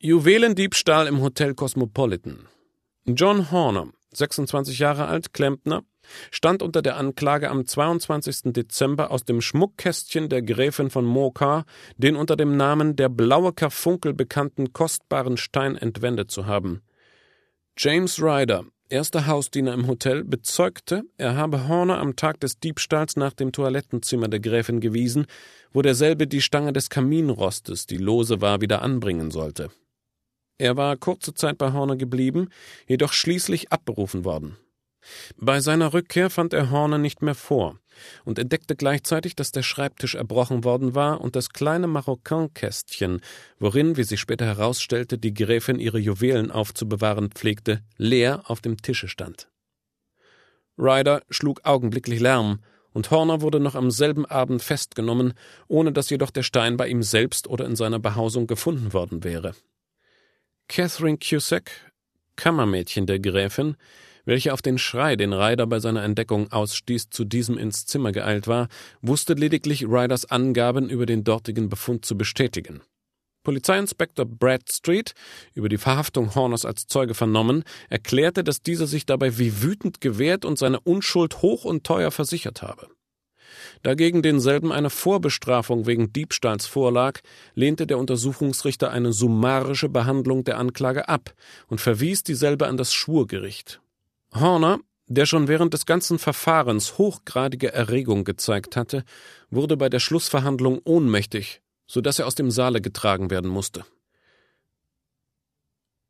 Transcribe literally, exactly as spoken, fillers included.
Juwelendiebstahl im Hotel Cosmopolitan. John Horner, sechsundzwanzig Jahre alt, Klempner, stand unter der Anklage, am zweiundzwanzigsten Dezember aus dem Schmuckkästchen der Gräfin von Morcar den unter dem Namen der Blaue Karfunkel bekannten kostbaren Stein entwendet zu haben. James Ryder, erster Hausdiener im Hotel, bezeugte, er habe Horner am Tag des Diebstahls nach dem Toilettenzimmer der Gräfin gewiesen, wo derselbe die Stange des Kaminrostes, die lose war, wieder anbringen sollte. Er war kurze Zeit bei Horner geblieben, jedoch schließlich abberufen worden. Bei seiner Rückkehr fand er Horner nicht mehr vor und entdeckte gleichzeitig, dass der Schreibtisch erbrochen worden war und das kleine Maroquin-Kästchen, worin, wie sich später herausstellte, die Gräfin ihre Juwelen aufzubewahren pflegte, leer auf dem Tische stand. Ryder schlug augenblicklich Lärm, und Horner wurde noch am selben Abend festgenommen, ohne dass jedoch der Stein bei ihm selbst oder in seiner Behausung gefunden worden wäre. Catherine Cusack, Kammermädchen der Gräfin, welche auf den Schrei, den Ryder bei seiner Entdeckung ausstieß, zu diesem ins Zimmer geeilt war, wusste lediglich, Ryders Angaben über den dortigen Befund zu bestätigen. Polizeiinspektor Bradstreet, über die Verhaftung Horners als Zeuge vernommen, erklärte, dass dieser sich dabei wie wütend gewehrt und seine Unschuld hoch und teuer versichert habe. Dagegen denselben eine Vorbestrafung wegen Diebstahls vorlag, lehnte der Untersuchungsrichter eine summarische Behandlung der Anklage ab und verwies dieselbe an das Schwurgericht. Horner, der schon während des ganzen Verfahrens hochgradige Erregung gezeigt hatte, wurde bei der Schlussverhandlung ohnmächtig, so dass er aus dem Saale getragen werden musste.